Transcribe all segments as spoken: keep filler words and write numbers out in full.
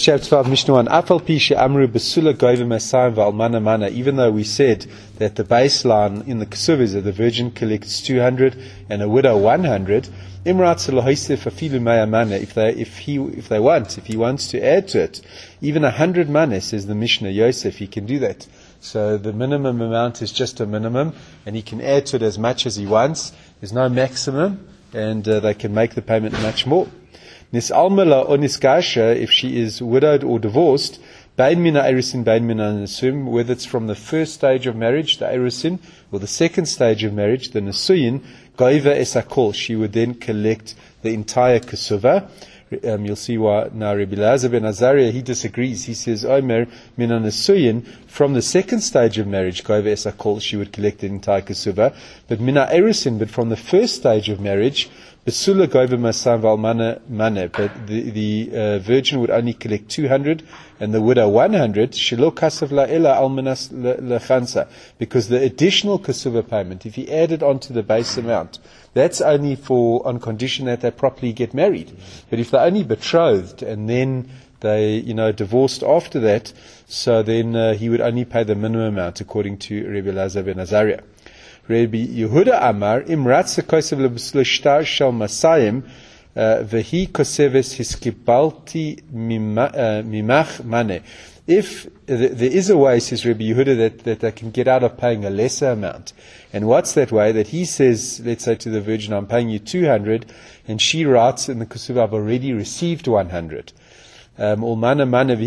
chapter twelve, Mishnah one. Afal pisha amru besula goyve masayim v'almana mana. Even though we said that the baseline in the Kesuva is that the virgin collects two hundred and a widow one hundred. Imrat selahoisef afilu maya mana. If they, if he, if they want, if he wants to add to it, even a hundred mana, says the Mishnah Yosef, he can do that. So the minimum amount is just a minimum, and he can add to it as much as he wants. There's no maximum, and uh, they can make the payment much more. Nis almala or niskasha, if she is widowed or divorced, bain mina erisin, bain mina nesum, whether it's from the first stage of marriage, the erisin, or the second stage of marriage, the nesuyin, goiva esakol, she would then collect the entire kesuva. Um, you'll see why now Rabbi Elazar ben Azariah, he disagrees. He says, Omer mina nesuyin, from the second stage of marriage, goiva esakol, she would collect the entire kesuva. But mina erisin, but from the first stage of marriage, Besula goiva masayim v'almana mana, but the, the uh, virgin would only collect two hundred and the widow one hundred, shelo kasav la'ela almanas lechansa, because the additional kesuva payment, if he added on to the base amount, that's only for, on condition that they properly get married. But if they're only betrothed and then they, you know, divorced after that, so then uh, he would only pay the minimum amount according to Rabbi Elazar ben Azariah. Rabbi Yehuda Amar, Imratza kosev leb'slishtar shel masayim, v'hi koseves hiskibalti mimach mane. If there is a way, says Rabbi Yehuda, that, that they can get out of paying a lesser amount. And what's that way? That he says, let's say to the virgin, I'm paying you two hundred, and she writes in the Kesuva, I've already received one hundred. Um, or for a,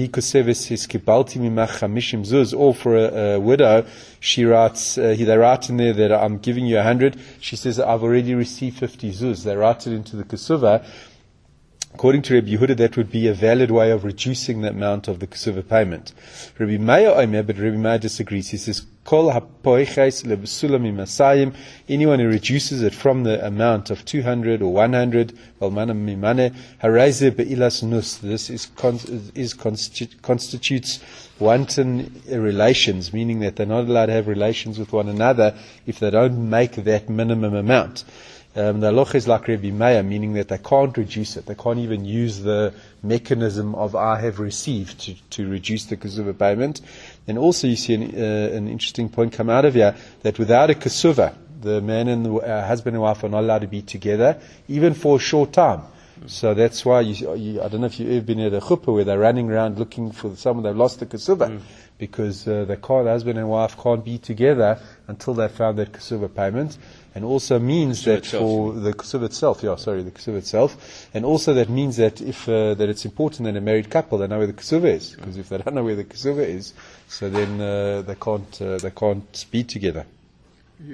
a widow, she writes, uh, they write in there that I'm giving you a hundred. She says, I've already received fifty zuz. They write it into the Kesuva. According to Rabbi Yehuda, that would be a valid way of reducing the amount of the Kesuva payment. Rabbi Meir Omer, but Rabbi Meir disagrees. He says, Kol hapoiches lebesula mimasayim, anyone who reduces it from the amount of two hundred or one hundred, valmana mimane, hareze be'ilas nus, this is, is constitu- constitutes wanton relations, meaning that they're not allowed to have relations with one another if they don't make that minimum amount. Um, the halacha is like Rabbi Meir, meaning that they can't reduce it. They can't even use the mechanism of I have received to, to reduce the kesuva payment. And also you see an, uh, an interesting point come out of here, that without a kesuva, the man and the uh, husband and wife are not allowed to be together, even for a short time. So that's why, you, you, I don't know if you've ever been at a chuppah where they're running around looking for someone they've lost the kesuva. Mm. Because uh, they can't, the husband and wife can't be together until they found that kesuva payment. And also means that itself, for the kesuva itself, yeah, sorry, the kesuva itself, and also that means that if uh, that it's important that a married couple, they know where the kesuva is, because if they don't know where the kesuva is, so then uh, they can't uh, they can't be together.